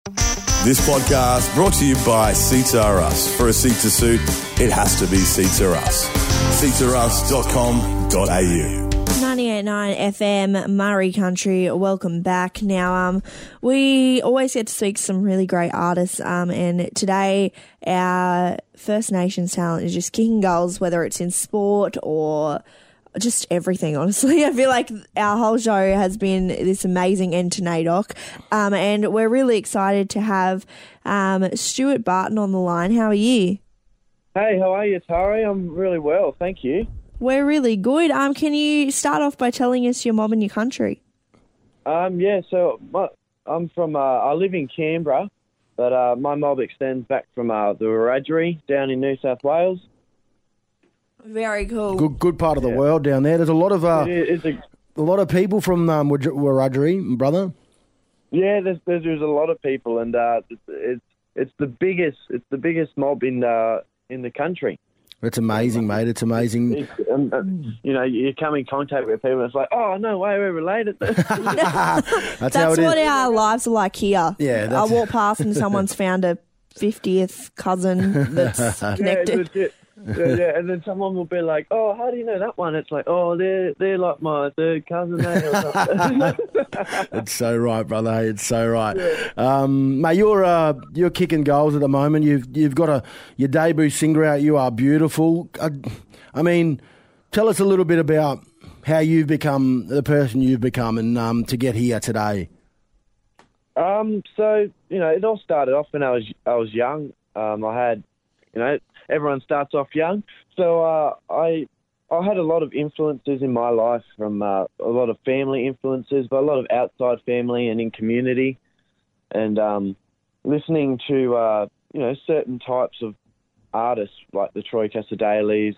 This podcast brought to you by Seats Are Us. For a seat to suit, it has to be Seats Are Us. seatsareus.com.au. 98.9 FM, Murray Country. Welcome back. Now, we always get to speak to some really great artists, and today our First Nations talent is just kicking goals, whether it's in sport or just everything, honestly. I feel like our whole show has been this amazing end to NAIDOC, and we're really excited to have Stuart Barton on the line. How are you? Hey, how are you, Tari? I'm really well, thank you. We're really good. Can you start off by telling us your mob and your country? So I'm from, I live in Canberra, but my mob extends back from the Wiradjuri down in New South Wales. Very cool. Good part of the world down there. There's a lot of a lot of people from Wiradjuri, brother. Yeah, there's a lot of people, and it's the biggest mob in the country. It's amazing, mate. It's amazing. You come in contact with people, and it's like, oh no way, we're related. That's how it is. What our lives are like here. Yeah, I walk past and someone's found a 50th cousin that's connected. Yeah, yeah, and then someone will be like, "Oh, how do you know that one?" It's like, "Oh, they're like my third cousin." It's so right, brother. Hey, it's so right. Yeah. Mate, you're kicking goals at the moment. You've got your debut single out. You Are Beautiful. I mean, tell us a little bit about how you've become the person you've become, and to get here today. So it all started off when I was young. I had, everyone starts off young. So I had a lot of influences in my life from a lot of family influences, but a lot of outside family and in community. And listening to, certain types of artists like the Troy Cassadalis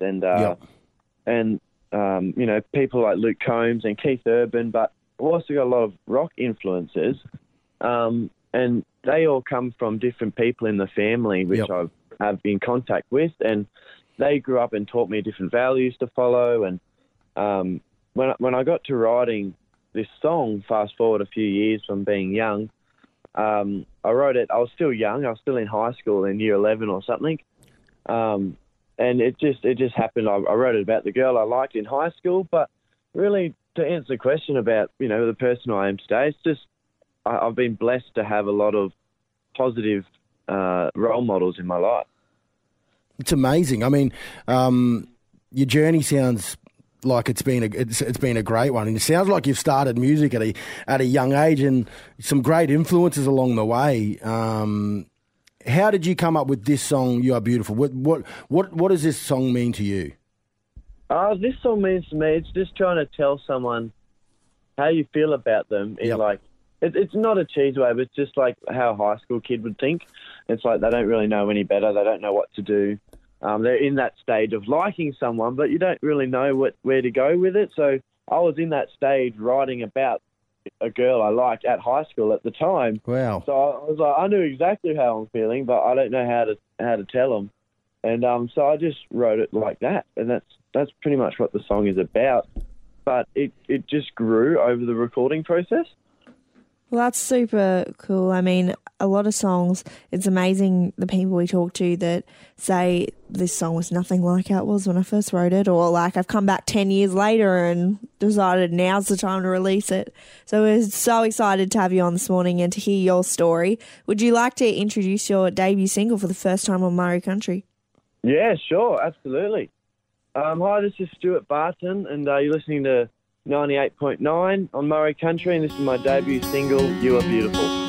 and people like Luke Combs and Keith Urban, but I've also got a lot of rock influences. And they all come from different people in the family, which I have in contact with, and they grew up and taught me different values to follow. And when I got to writing this song, fast forward a few years from being young, I wrote it. I was still young. I was still in high school in year 11 or something. And it just happened. I wrote it about the girl I liked in high school, but really to answer the question about, the person I am today, it's just I've been blessed to have a lot of positive role models in my life. It's amazing. I mean, your journey sounds like it's been a great one, and it sounds like you've started music at a young age and some great influences along the way. How did you come up with this song, You Are Beautiful? What does this song mean to you? This song means to me, it's just trying to tell someone how you feel about them in it's not a cheese way, but it's just like how a high school kid would think. It's like they don't really know any better. They don't know what to do. They're in that stage of liking someone, but you don't really know where to go with it. So I was in that stage writing about a girl I liked at high school at the time. Wow. So I was like, I knew exactly how I'm feeling, but I don't know how to tell them. And so I just wrote it like that, and that's pretty much what the song is about. But it just grew over the recording process. Well, that's super cool. I mean, a lot of songs, it's amazing the people we talk to that say this song was nothing like how it was when I first wrote it, or like I've come back 10 years later and decided now's the time to release it. So we're so excited to have you on this morning and to hear your story. Would you like to introduce your debut single for the first time on Murray Country? Yeah, sure, absolutely. Hi, this is Stuart Barton, and you're listening to 98.9 on Murray Country, and this is my debut single, You Are Beautiful.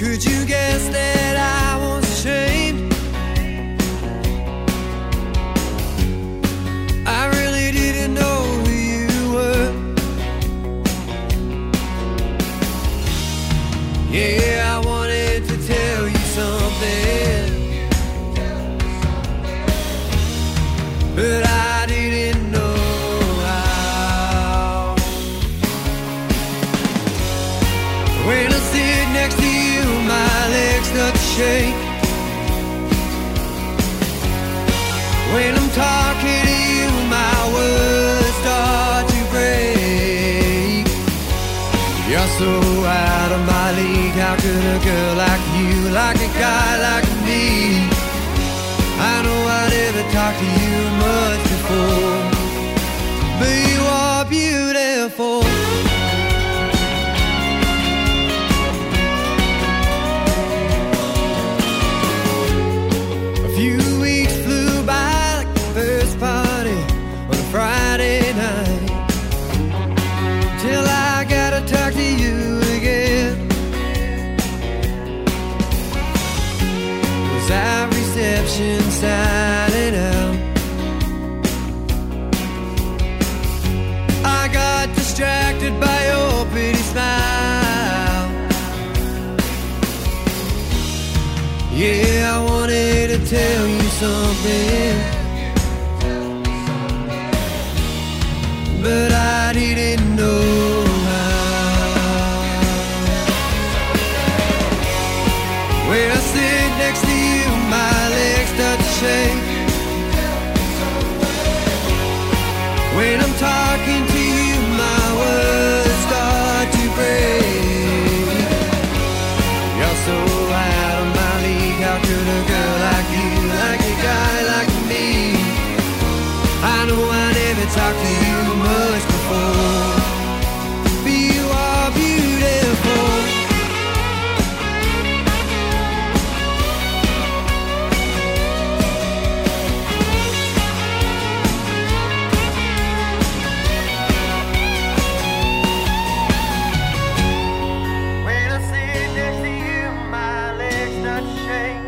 Could you guess that I was ashamed? I really didn't know who you were. Yeah, I wanted to tell you something, but I didn't know how. When I sit next to you, my legs start to shake. When I'm talking to you, my words start to break. You're so out of my league. How could a girl like you, like a guy like me? I know I never talked to you much before, but you are beautiful. A few weeks flew by like the first party on a Friday night, till I gotta talk to you again. Was our reception silent out? I got distracted by your pretty smile. Yeah, I wanted to tell you something, but I didn't know how. When I sit next to you, my legs start to shake. When I'm talking to you, my words start to break. You're so out of my league. How could a girl like you, like a guy like me? I know I never talked to you much before, but you are beautiful. When I sit next to you, my legs start to shake.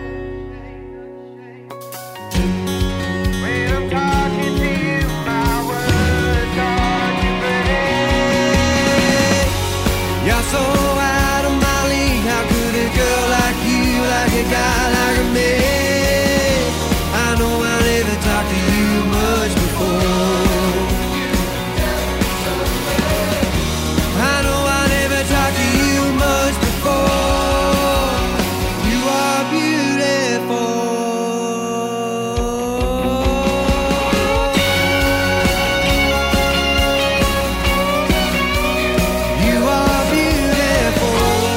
When I'm talking to you, my words start to break. You're so out of my league. How could a girl like you, like a guy like me? I know I never talked to you much before. I know I never talked to you much before. You are beautiful. You are beautiful.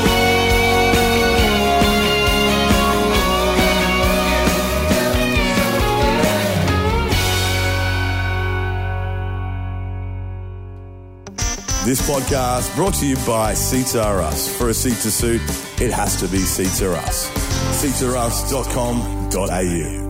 This podcast brought to you by Seats Are Us. For a seat to suit, it has to be Seats Are Us. seatsareus.com.au